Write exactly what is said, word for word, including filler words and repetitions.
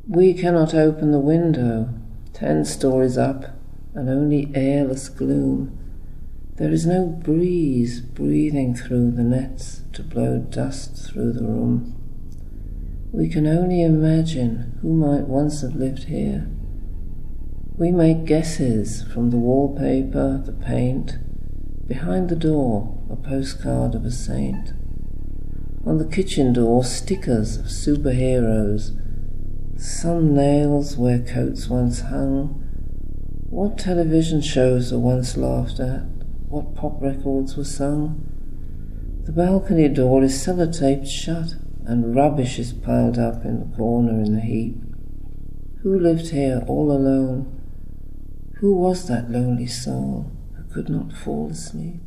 We cannot open the window, ten stories up, and only airless gloom. There is no breeze breathing through the nets to blow dust through the room. We can only imagine who might once have lived here. We make guesses from the wallpaper, the paint, behind the door a postcard of a saint. On the kitchen door stickers of superheroes, some nails where coats once hung. What television shows were once laughed at, what pop records were sung. The balcony door is sellotaped shut, and rubbish is piled up in the corner in a heap. Who lived here all alone? Who was that lonely soul who could not fall asleep?